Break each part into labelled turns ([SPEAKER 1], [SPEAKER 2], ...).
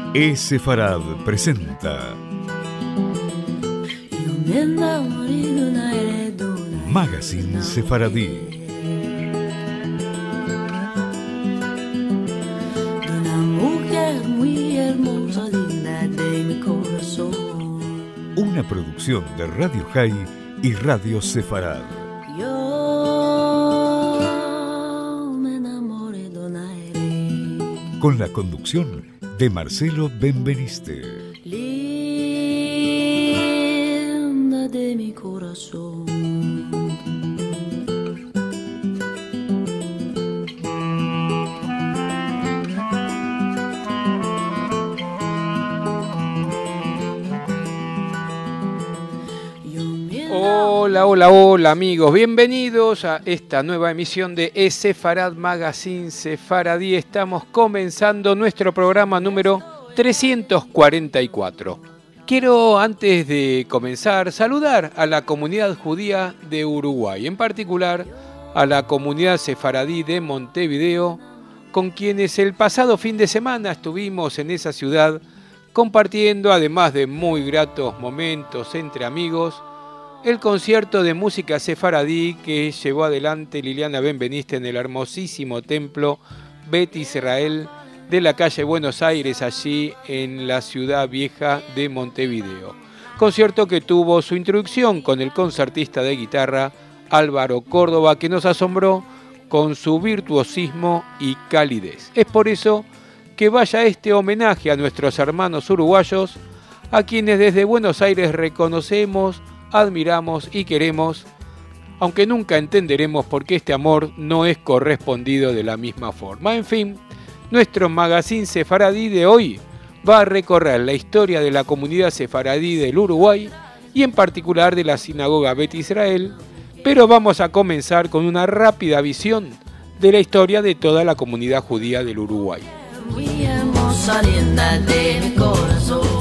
[SPEAKER 1] Sefarad presenta Magazine Sefaradí. Una producción de Radio High y Radio Sefarad. Con la conducción de Marcelo Benveniste.
[SPEAKER 2] Linda de mi corazón.
[SPEAKER 3] Hola amigos, bienvenidos a esta nueva emisión de Sefarad Magazine Sefaradí. Estamos comenzando nuestro programa número 344. Quiero antes de comenzar saludar a la comunidad judía de Uruguay, en particular a la comunidad sefaradí de Montevideo, con quienes el pasado fin de semana estuvimos en esa ciudad compartiendo, además de muy gratos momentos entre amigos, el concierto de música sefaradí que llevó adelante Liliana Benveniste en el hermosísimo templo Bet Israel de la calle Buenos Aires, allí en la ciudad vieja de Montevideo. Concierto que tuvo su introducción con el concertista de guitarra Álvaro Córdoba, que nos asombró con su virtuosismo y calidez. Es por eso que vaya este homenaje a nuestros hermanos uruguayos, a quienes desde Buenos Aires reconocemos, admiramos y queremos, aunque nunca entenderemos por qué este amor no es correspondido de la misma forma. En fin, nuestro magazine sefaradí de hoy va a recorrer la historia de la comunidad sefaradí del Uruguay y en particular de la sinagoga Bet Israel, pero vamos a comenzar con una rápida visión de la historia de toda la comunidad judía del Uruguay.
[SPEAKER 2] Muy hermosa, linda de mi corazón.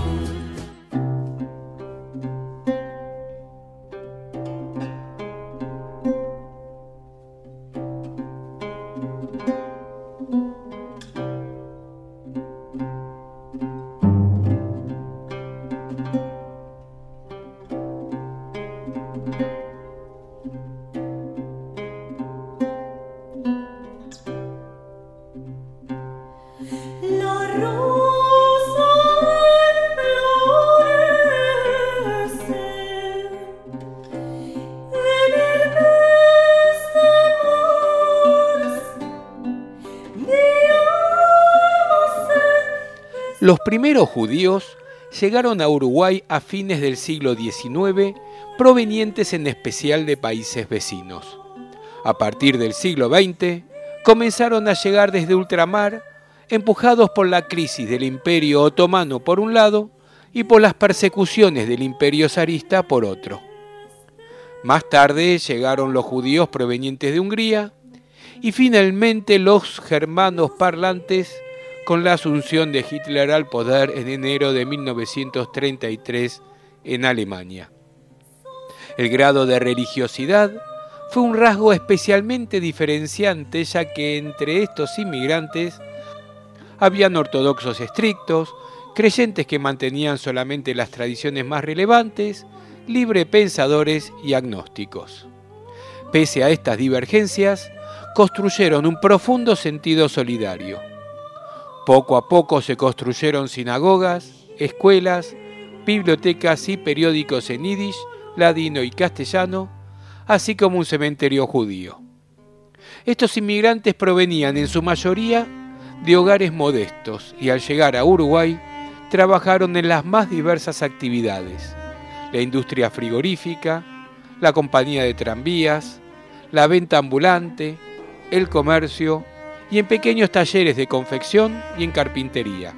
[SPEAKER 3] Los primeros judíos llegaron a Uruguay a fines del siglo XIX, provenientes en especial de países vecinos. A partir del siglo XX, comenzaron a llegar desde ultramar, empujados por la crisis del Imperio Otomano por un lado y por las persecuciones del Imperio zarista por otro. Más tarde llegaron los judíos provenientes de Hungría y finalmente los germanos parlantes, con la asunción de Hitler al poder en enero de 1933 en Alemania. El grado de religiosidad fue un rasgo especialmente diferenciante, ya que entre estos inmigrantes habían ortodoxos estrictos, creyentes que mantenían solamente las tradiciones más relevantes, librepensadores y agnósticos. Pese a estas divergencias, construyeron un profundo sentido solidario. Poco a poco se construyeron sinagogas, escuelas, bibliotecas y periódicos en yiddish, ladino y castellano, así como un cementerio judío. Estos inmigrantes provenían en su mayoría de hogares modestos y al llegar a Uruguay trabajaron en las más diversas actividades: la industria frigorífica, la compañía de tranvías, la venta ambulante, el comercio y en pequeños talleres de confección y en carpintería.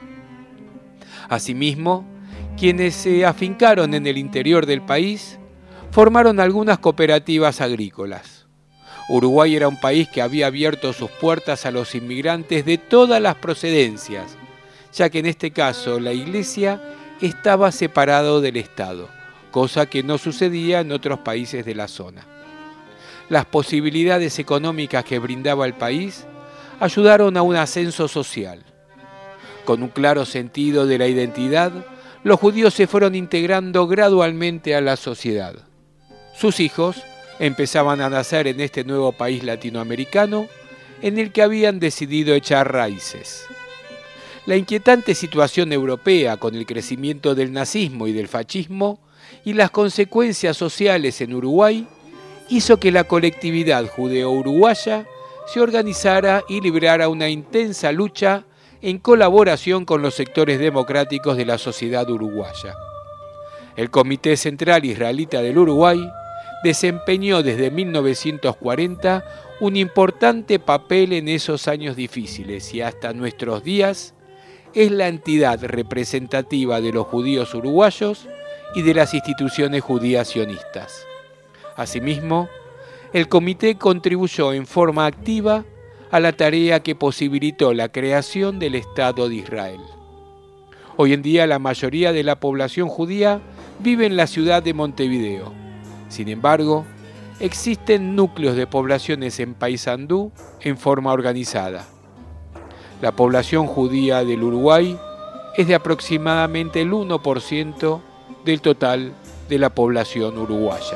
[SPEAKER 3] Asimismo, quienes se afincaron en el interior del país formaron algunas cooperativas agrícolas. Uruguay era un país que había abierto sus puertas a los inmigrantes de todas las procedencias, ya que en este caso la Iglesia estaba separado del Estado, cosa que no sucedía en otros países de la zona. Las posibilidades económicas que brindaba el país ayudaron a un ascenso social. Con un claro sentido de la identidad, los judíos se fueron integrando gradualmente a la sociedad. Sus hijos empezaban a nacer en este nuevo país latinoamericano en el que habían decidido echar raíces. La inquietante situación europea con el crecimiento del nazismo y del fascismo y las consecuencias sociales en Uruguay hizo que la colectividad judeo-uruguaya se organizara y librara una intensa lucha en colaboración con los sectores democráticos de la sociedad uruguaya. El Comité Central Israelita del Uruguay desempeñó desde 1940 un importante papel en esos años difíciles y hasta nuestros días es la entidad representativa de los judíos uruguayos y de las instituciones judías sionistas. Asimismo, el comité contribuyó en forma activa a la tarea que posibilitó la creación del Estado de Israel. Hoy en día la mayoría de la población judía vive en la ciudad de Montevideo. Sin embargo, existen núcleos de poblaciones en Paysandú en forma organizada. La población judía del Uruguay es de aproximadamente el 1% del total de la población uruguaya.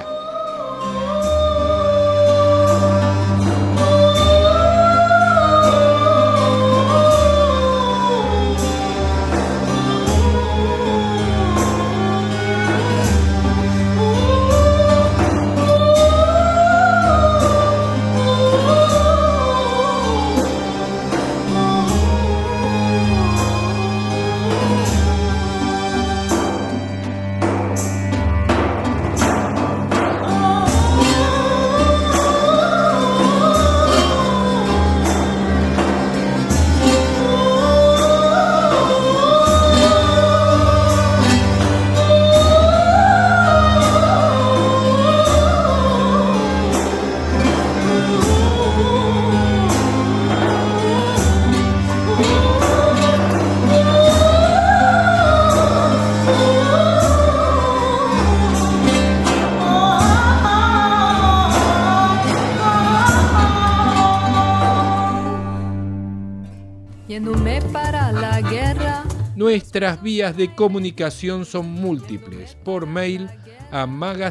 [SPEAKER 3] Nuestras vías de comunicación son múltiples. Por mail a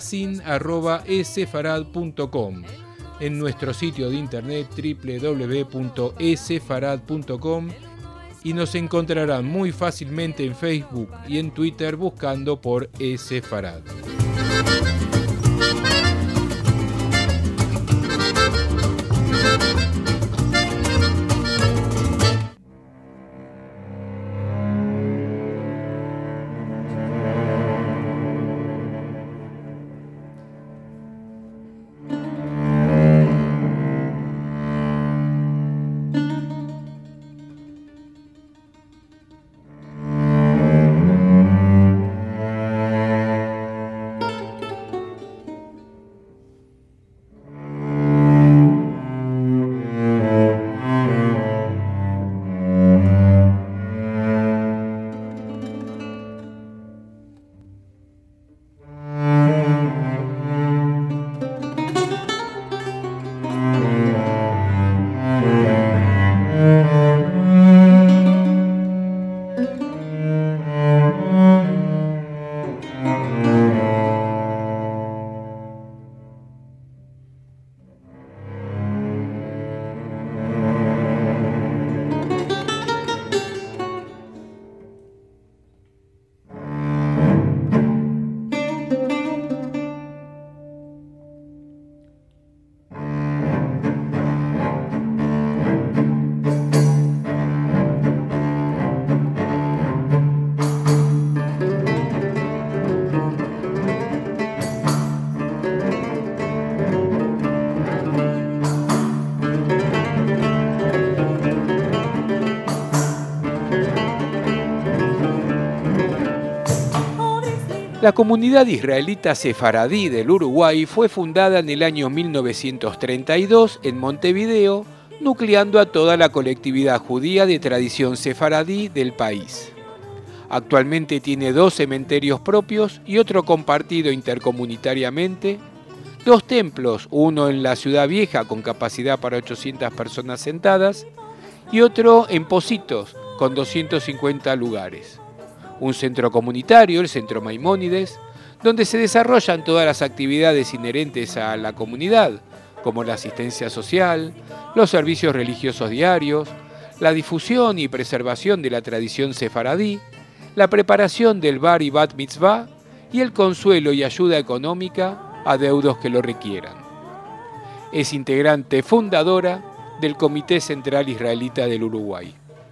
[SPEAKER 3] magazine@esfarad.com, en nuestro sitio de internet www.esfarad.com, y nos encontrarán muy fácilmente en Facebook y en Twitter buscando por Esfarad. La comunidad israelita sefaradí del Uruguay fue fundada en el año 1932 en Montevideo, nucleando a toda la colectividad judía de tradición sefaradí del país. Actualmente tiene 2 cementerios propios y otro compartido intercomunitariamente, 2 templos, uno en la Ciudad Vieja con capacidad para 800 personas sentadas y otro en Pocitos, con 250 lugares. Un centro comunitario, el Centro Maimónides, donde se desarrollan todas las actividades inherentes a la comunidad, como la asistencia social, los servicios religiosos diarios, la difusión y preservación de la tradición sefaradí, la preparación del bar y bat mitzvah y el consuelo y ayuda económica a deudos que lo requieran. Es integrante fundadora del Comité Central Israelita del Uruguay.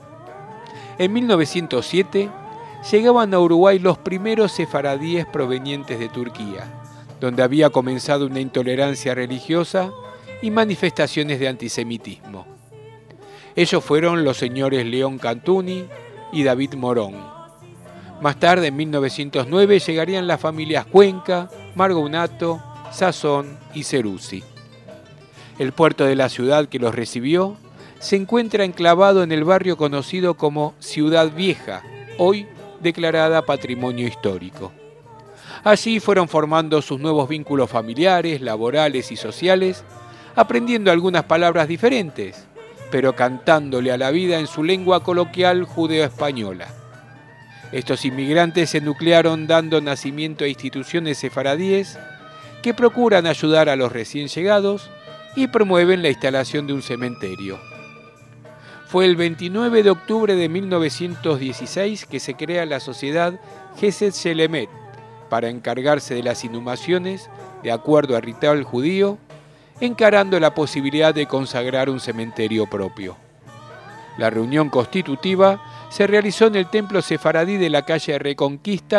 [SPEAKER 3] En 1907 llegaban a Uruguay los primeros sefaradíes provenientes de Turquía, donde había comenzado una intolerancia religiosa y manifestaciones de antisemitismo. Ellos fueron los señores León Cantuni y David Morón. Más tarde, en 1909, llegarían las familias Cuenca, Margonato, Sazón y Ceruzzi. El puerto de la ciudad que los recibió se encuentra enclavado en el barrio conocido como Ciudad Vieja, hoy declarada Patrimonio Histórico. Allí fueron formando sus nuevos vínculos familiares, laborales y sociales, aprendiendo algunas palabras diferentes, pero cantándole a la vida en su lengua coloquial judeo-española. Estos inmigrantes se nuclearon dando nacimiento a instituciones sefaradíes que procuran ayudar a los recién llegados y promueven la instalación de un cementerio. Fue el 29 de octubre de 1916 que se crea la sociedad Gesed Shelemet para encargarse de las inhumaciones de acuerdo al ritual judío, encarando la posibilidad de consagrar un cementerio propio. La reunión constitutiva se realizó en el templo sefaradí de la calle Reconquista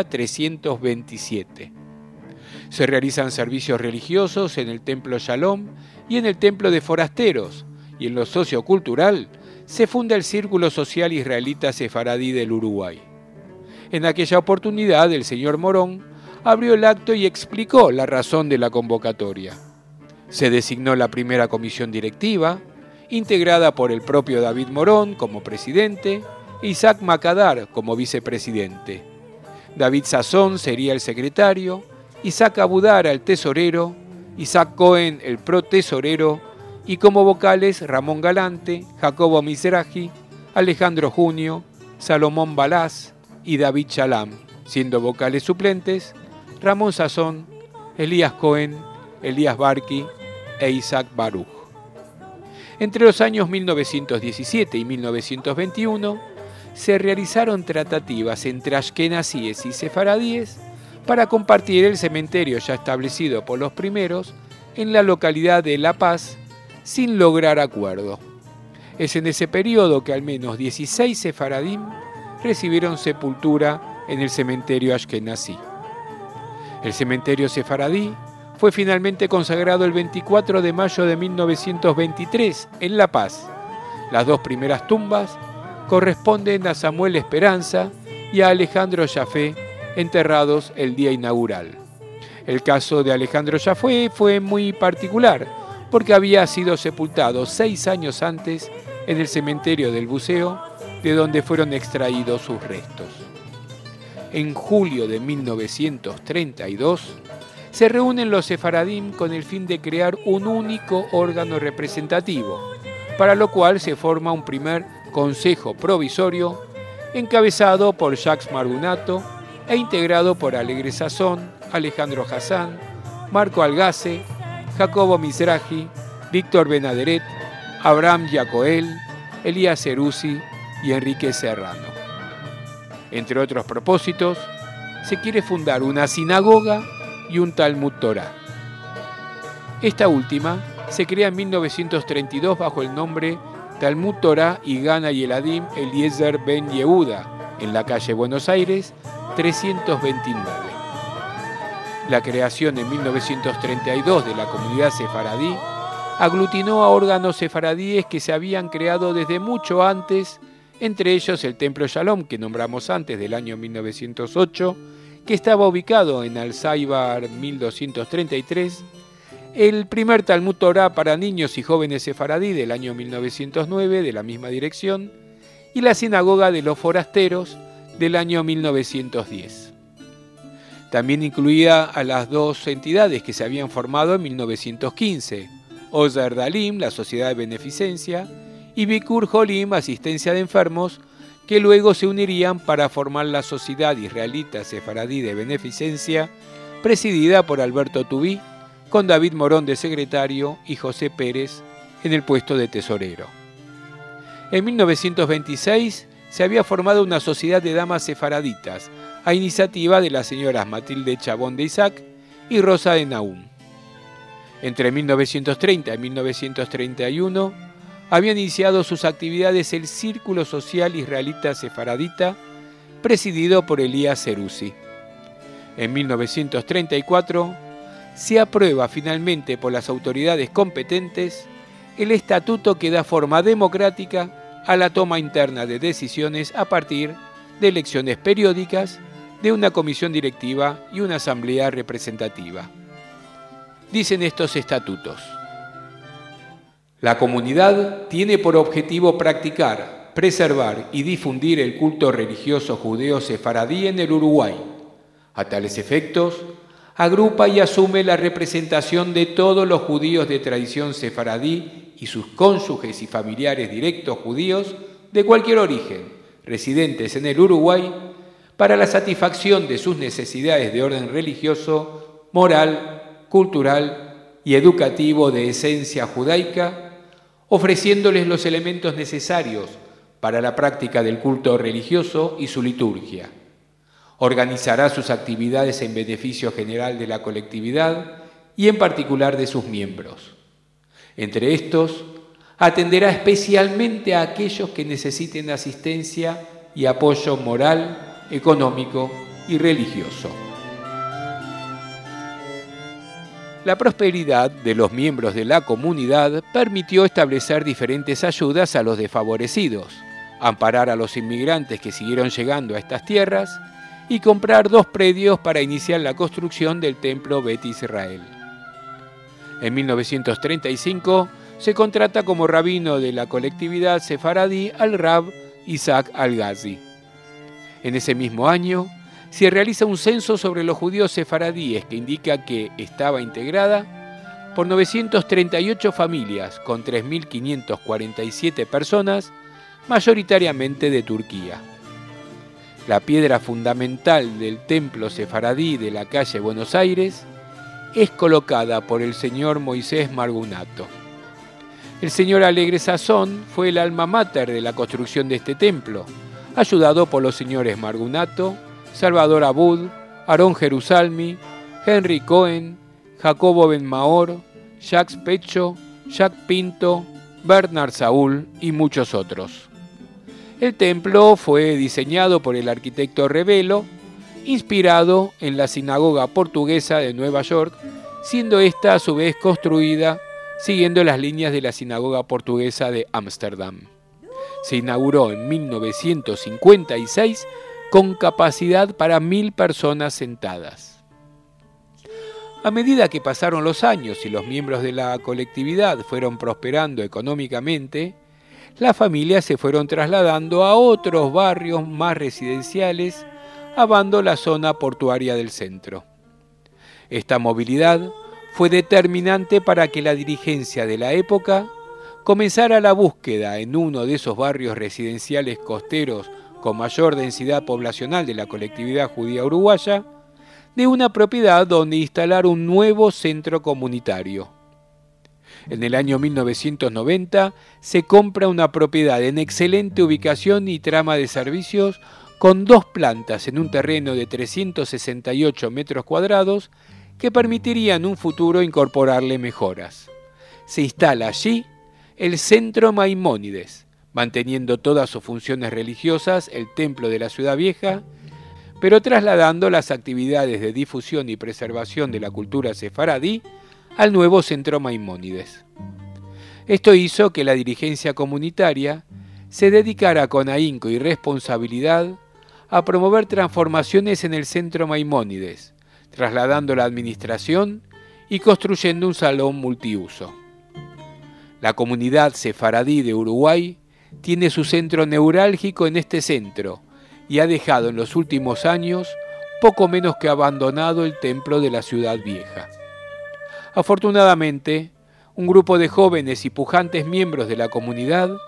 [SPEAKER 3] 327. Se realizan servicios religiosos en el templo Shalom y en el templo de forasteros, y en lo sociocultural se funda el Círculo Social Israelita Sefaradí del Uruguay. En aquella oportunidad, el señor Morón abrió el acto y explicó la razón de la convocatoria. Se designó la primera comisión directiva, integrada por el propio David Morón como presidente e Isaac Macadar como vicepresidente. David Sazón sería el secretario, Isaac Abudara el tesorero, Isaac Cohen el protesorero y como vocales Ramón Galante, Jacobo Mizrahi, Alejandro Junio, Salomón Balás y David Chalam, siendo vocales suplentes Ramón Sazón, Elías Cohen, Elías Barqui e Isaac Baruch. Entre los años 1917 y 1921 se realizaron tratativas entre ashkenazíes y sefaradíes para compartir el cementerio ya establecido por los primeros en la localidad de La Paz, sin lograr acuerdo. Es en ese periodo que al menos 16 sefaradim recibieron sepultura en el cementerio ashkenazí. El cementerio sefaradí fue finalmente consagrado el 24 de mayo de 1923 en La Paz. Las dos primeras tumbas corresponden a Samuel Esperanza y a Alejandro Jafé, enterrados el día inaugural. El caso de Alejandro Jafé fue muy particular, porque había sido sepultado 6 años antes en el cementerio del Buceo, de donde fueron extraídos sus restos. En julio de 1932, se reúnen los sefaradim con el fin de crear un único órgano representativo, para lo cual se forma un primer consejo provisorio, encabezado por Jacques Margunato e integrado por Alegre Sazón, Alejandro Hassan, Marco Algace, Jacobo Mizrahi, Víctor Benaderet, Abraham Yacoel, Elías Ceruzzi y Enrique Serrano. Entre otros propósitos, se quiere fundar una sinagoga y un Talmud Torah. Esta última se crea en 1932 bajo el nombre Talmud Torah y Gana y Eladim Eliezer Ben Yehuda, en la calle Buenos Aires 329. La creación en 1932 de la comunidad sefaradí aglutinó a órganos sefaradíes que se habían creado desde mucho antes, entre ellos el Templo Shalom, que nombramos antes, del año 1908, que estaba ubicado en Alzheimer 1233, el primer Talmud Torah para niños y jóvenes sefaradí del año 1909, de la misma dirección, y la Sinagoga de los Forasteros del año 1910. También incluía a las dos entidades que se habían formado en 1915, Ozer Dalim, la Sociedad de Beneficencia, y Bikur Jolim, Asistencia de Enfermos, que luego se unirían para formar la Sociedad Israelita Sefaradí de Beneficencia, presidida por Alberto Tubí, con David Morón de secretario y José Pérez en el puesto de tesorero. En 1926 se había formado una sociedad de damas sefaraditas, a iniciativa de las señoras Matilde Chabón de Isaac y Rosa de Nahum. Entre 1930 y 1931 había iniciado sus actividades el Círculo Social Israelita Sefaradita, presidido por Elías Serusi. En 1934 se aprueba finalmente por las autoridades competentes el estatuto que da forma democrática a la toma interna de decisiones a partir de elecciones periódicas de una comisión directiva y una asamblea representativa. Dicen estos estatutos: la comunidad tiene por objetivo practicar, preservar y difundir el culto religioso judeo sefaradí en el Uruguay. A tales efectos, agrupa y asume la representación de todos los judíos de tradición sefaradí y sus cónyuges y familiares directos judíos de cualquier origen, residentes en el Uruguay, para la satisfacción de sus necesidades de orden religioso, moral, cultural y educativo de esencia judaica, ofreciéndoles los elementos necesarios para la práctica del culto religioso y su liturgia. Organizará sus actividades en beneficio general de la colectividad y en particular de sus miembros. Entre estos, atenderá especialmente a aquellos que necesiten asistencia y apoyo moral, económico y religioso. La prosperidad de los miembros de la comunidad permitió establecer diferentes ayudas a los desfavorecidos, amparar a los inmigrantes que siguieron llegando a estas tierras y comprar 2 predios para iniciar la construcción del templo Bet Israel. En 1935 se contrata como rabino de la colectividad sefaradí al Rab Isaac Al-Ghazi. En ese mismo año se realiza un censo sobre los judíos sefaradíes que indica que estaba integrada por 938 familias con 3.547 personas, mayoritariamente de Turquía. La piedra fundamental del templo sefaradí de la calle Buenos Aires es colocada por el señor Moisés Margunato. El señor Alegre Sazón fue el alma mater de la construcción de este templo, ayudado por los señores Margunato, Salvador Abud, Aarón Jerusalmi, Henry Cohen, Jacobo Ben Maor, Jacques Pecho, Jacques Pinto, Bernard Saúl y muchos otros. El templo fue diseñado por el arquitecto Rebelo, inspirado en la sinagoga portuguesa de Nueva York, siendo esta a su vez construida siguiendo las líneas de la sinagoga portuguesa de Ámsterdam. Se inauguró en 1956 con capacidad para 1.000 personas sentadas. A medida que pasaron los años y los miembros de la colectividad fueron prosperando económicamente, las familias se fueron trasladando a otros barrios más residenciales, abando la zona portuaria del centro. Esta movilidad fue determinante para que la dirigencia de la época comenzara la búsqueda en uno de esos barrios residenciales costeros con mayor densidad poblacional de la colectividad judía uruguaya, de una propiedad donde instalar un nuevo centro comunitario. En el año 1990 se compra una propiedad en excelente ubicación y trama de servicios con 2 plantas en un terreno de 368 metros cuadrados que permitiría en un futuro incorporarle mejoras. Se instala allí el Centro Maimónides, manteniendo todas sus funciones religiosas, el templo de la Ciudad Vieja, pero trasladando las actividades de difusión y preservación de la cultura sefaradí al nuevo Centro Maimónides. Esto hizo que la dirigencia comunitaria se dedicara con ahínco y responsabilidad a promover transformaciones en el Centro Maimónides, trasladando la administración y construyendo un salón multiuso. La comunidad sefaradí de Uruguay tiene su centro neurálgico en este centro y ha dejado en los últimos años poco menos que abandonado el templo de la Ciudad Vieja. Afortunadamente, un grupo de jóvenes y pujantes miembros de la comunidad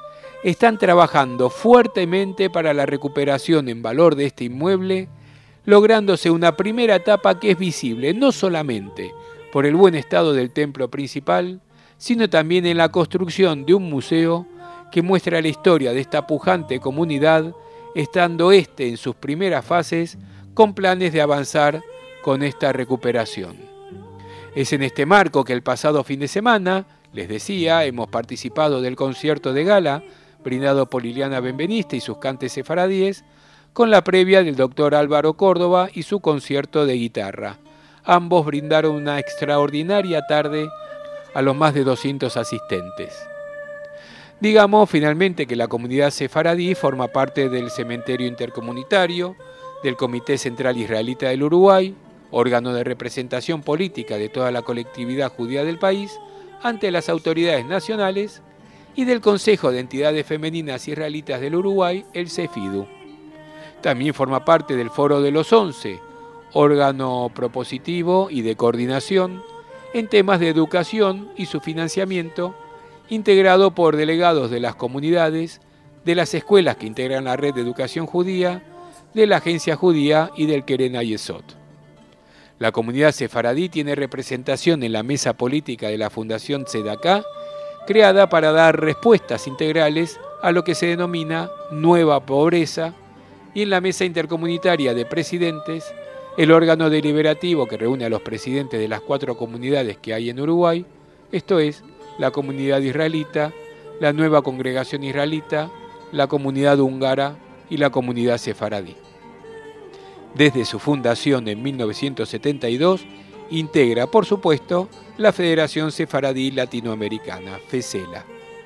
[SPEAKER 3] están trabajando fuertemente para la recuperación en valor de este inmueble, lográndose una primera etapa que es visible no solamente por el buen estado del templo principal, sino también en la construcción de un museo que muestra la historia de esta pujante comunidad, estando en sus primeras fases con planes de avanzar con esta recuperación. Es en este marco que el pasado fin de semana, les decía, hemos participado del concierto de gala brindado por Liliana Benveniste y sus cantes sefaradíes, con la previa del doctor Álvaro Córdoba y su concierto de guitarra. Ambos brindaron una extraordinaria tarde a los más de 200 asistentes. Digamos finalmente que la comunidad sefaradí forma parte del cementerio intercomunitario, del Comité Central Israelita del Uruguay, órgano de representación política de toda la colectividad judía del país, ante las autoridades nacionales, y del Consejo de Entidades Femeninas Israelitas del Uruguay, el CEFIDU. También forma parte del Foro de los 11, órgano propositivo y de coordinación en temas de educación y su financiamiento, integrado por delegados de las comunidades, de las escuelas que integran la red de educación judía, de la Agencia Judía y del Keren Hayesod. La comunidad sefaradí tiene representación en la mesa política de la Fundación Tzedakah, creada para dar respuestas integrales a lo que se denomina nueva pobreza, y en la mesa intercomunitaria de presidentes, el órgano deliberativo que reúne a los presidentes de las 4 comunidades que hay en Uruguay, esto es, la comunidad israelita, la nueva congregación israelita, la comunidad húngara y la comunidad sefaradí. Desde su fundación en 1972, integra, por supuesto, la Federación Sefaradí Latinoamericana, FESELA.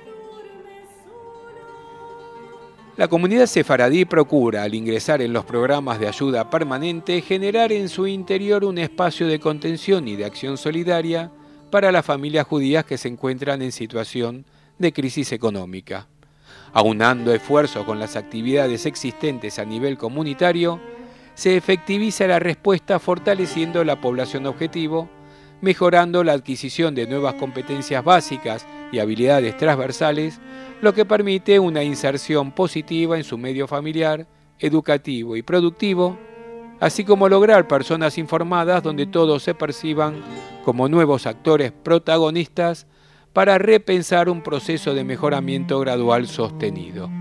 [SPEAKER 3] La comunidad sefaradí procura, al ingresar en los programas de ayuda permanente, generar en su interior un espacio de contención y de acción solidaria para las familias judías que se encuentran en situación de crisis económica. Aunando esfuerzos con las actividades existentes a nivel comunitario, se efectiviza la respuesta fortaleciendo la población objetivo, mejorando la adquisición de nuevas competencias básicas y habilidades transversales, lo que permite una inserción positiva en su medio familiar, educativo y productivo, así como lograr personas informadas donde todos se perciban como nuevos actores protagonistas para repensar un proceso de mejoramiento gradual sostenido.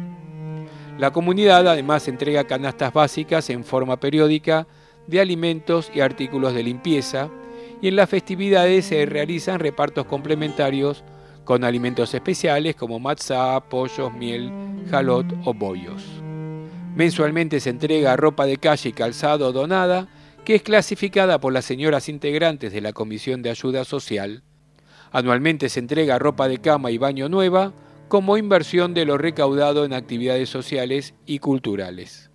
[SPEAKER 3] La comunidad además entrega canastas básicas en forma periódica de alimentos y artículos de limpieza, y en las festividades se realizan repartos complementarios con alimentos especiales como matzá, pollos, miel, jalot o bollos. Mensualmente se entrega ropa de calle y calzado donada, que es clasificada por las señoras integrantes de la Comisión de Ayuda Social. Anualmente se entrega ropa de cama y baño nueva, como inversión de lo recaudado en actividades sociales y culturales.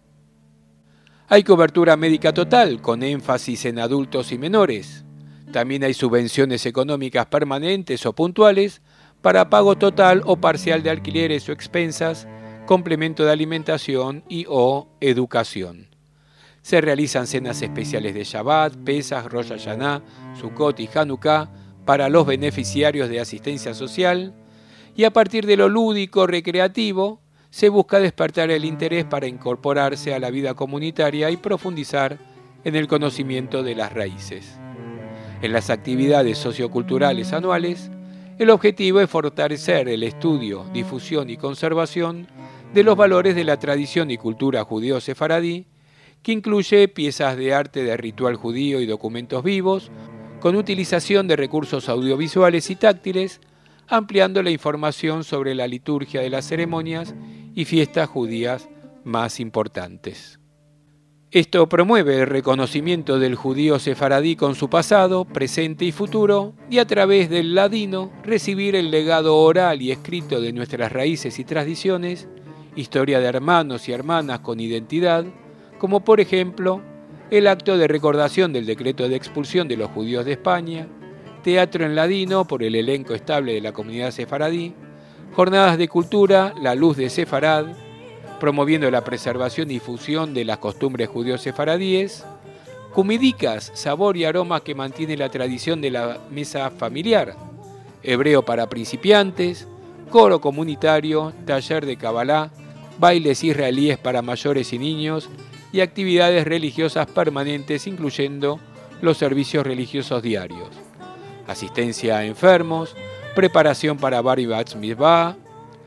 [SPEAKER 3] Hay cobertura médica total, con énfasis en adultos y menores. También hay subvenciones económicas permanentes o puntuales para pago total o parcial de alquileres o expensas, complemento de alimentación y o educación. Se realizan cenas especiales de Shabbat, Pesach, Rosh Hashanah, Sukkot y Hanukkah para los beneficiarios de asistencia social, y a partir de lo lúdico recreativo se busca despertar el interés para incorporarse a la vida comunitaria y profundizar en el conocimiento de las raíces. En las actividades socioculturales anuales, el objetivo es fortalecer el estudio, difusión y conservación de los valores de la tradición y cultura judío-sefaradí, que incluye piezas de arte de ritual judío y documentos vivos, con utilización de recursos audiovisuales y táctiles, ampliando la información sobre la liturgia de las ceremonias y fiestas judías más importantes. Esto promueve el reconocimiento del judío sefaradí con su pasado, presente y futuro, y a través del ladino recibir el legado oral y escrito de nuestras raíces y tradiciones, historia de hermanos y hermanas con identidad, como por ejemplo el acto de recordación del decreto de expulsión de los judíos de España, teatro en ladino por el elenco estable de la comunidad sefaradí, jornadas de cultura, la luz de Sefarad, promoviendo la preservación y difusión de las costumbres judíos-sefaradíes, comidicas, sabor y aromas que mantiene la tradición de la mesa familiar, hebreo para principiantes, coro comunitario, taller de cabalá, bailes israelíes para mayores y niños y actividades religiosas permanentes, incluyendo los servicios religiosos diarios. Asistencia a enfermos, preparación para Bar y Bat Mitzvah,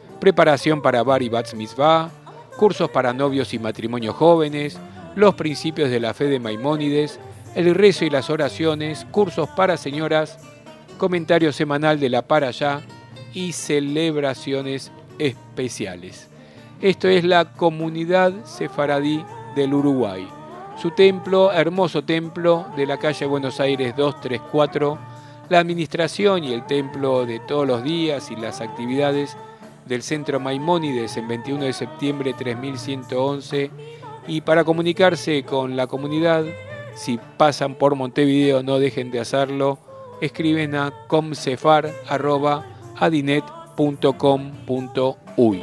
[SPEAKER 3] cursos para novios y matrimonios jóvenes, los principios de la fe de Maimónides, el rezo y las oraciones, cursos para señoras, comentario semanal de la Parashá y celebraciones especiales. Esto es la Comunidad Sefaradí del Uruguay. Su templo, hermoso templo de la calle Buenos Aires 234, la administración y el templo de todos los días y las actividades del Centro Maimónides en 21 de septiembre 3111. Y para comunicarse con la comunidad, si pasan por Montevideo no dejen de hacerlo, escriben a comsefar@adinet.com.uy.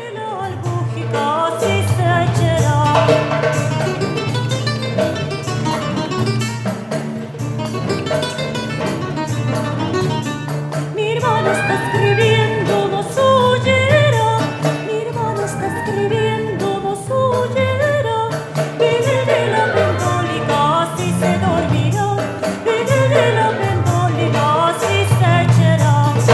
[SPEAKER 4] Mi hermano está escribiendo, no oyera. Mi hermano está escribiendo, no oyera. Viene de la Bentólica, si se dormirá. Viene de la Bentólica, si se echará.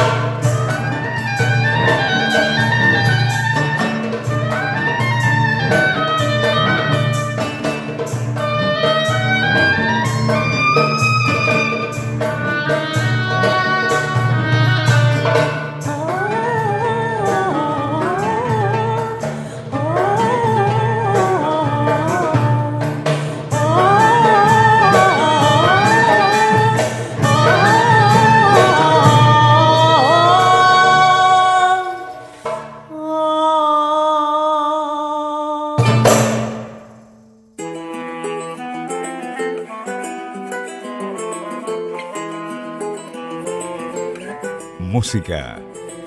[SPEAKER 1] Música.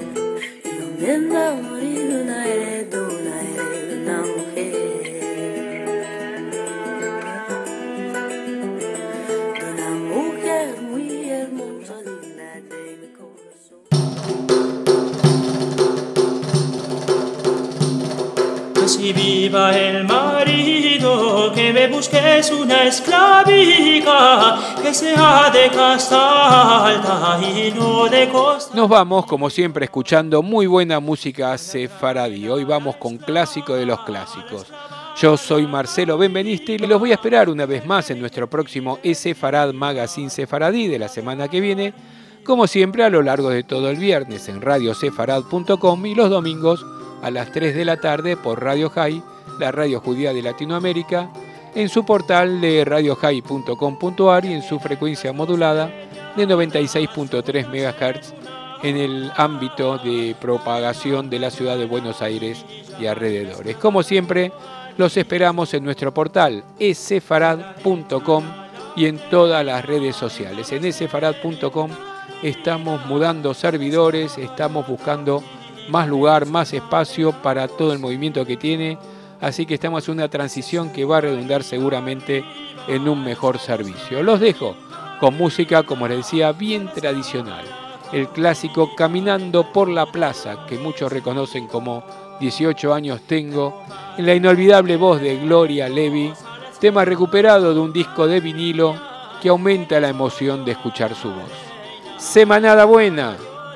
[SPEAKER 5] Si viva el marido, que me busques una esclavica, que sea de casta alta y no de costa.
[SPEAKER 3] Nos vamos, como siempre, escuchando muy buena música sefaradí. Hoy vamos con clásico de los clásicos. Yo soy Marcelo Benveniste y los voy a esperar una vez más en nuestro próximo Sefarad Magazine Sefaradí de la semana que viene, como siempre a lo largo de todo el viernes en radiosefarad.com y los domingos a las 3 de la tarde por Radio High, la radio judía de Latinoamérica, en su portal de radiohigh.com.ar y en su frecuencia modulada de 96.3 MHz en el ámbito de propagación de la ciudad de Buenos Aires y alrededores. Como siempre, los esperamos en nuestro portal esefarad.com y en todas las redes sociales. En esefarad.com estamos mudando servidores, estamos buscando más lugar, más espacio para todo el movimiento que tiene, así que estamos en una transición que va a redundar seguramente en un mejor servicio. Los dejo con música, como les decía, bien tradicional. El clásico Caminando por la Plaza, que muchos reconocen como 18 años tengo, en la inolvidable voz de Gloria Levy, tema recuperado de un disco de vinilo que aumenta la emoción de escuchar su voz. Semanada buena.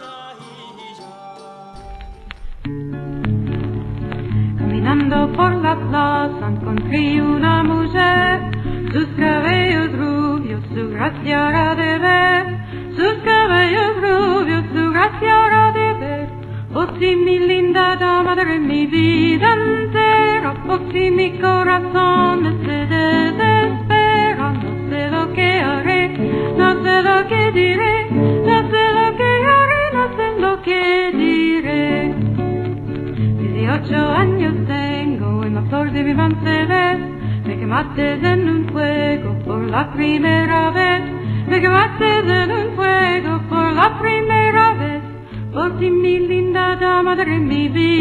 [SPEAKER 6] Caminando por la plaza encontré una mujer, sus cabellos rubios, su gracia era de ver, sus cabellos rubios, su gracia era de ver. Oh sí, mi linda dama de mi vida entera, oh sí, mi corazón se desespera, no sé lo que haré, no sé lo que diré, no sé lo que haré, no sé lo que diré. 18 años tengo, en la flor de mi mansedez, me quemaste en un fuego por la primera vez, me quemaste en un fuego por la primera vez, por ti mi linda dama de mi vida.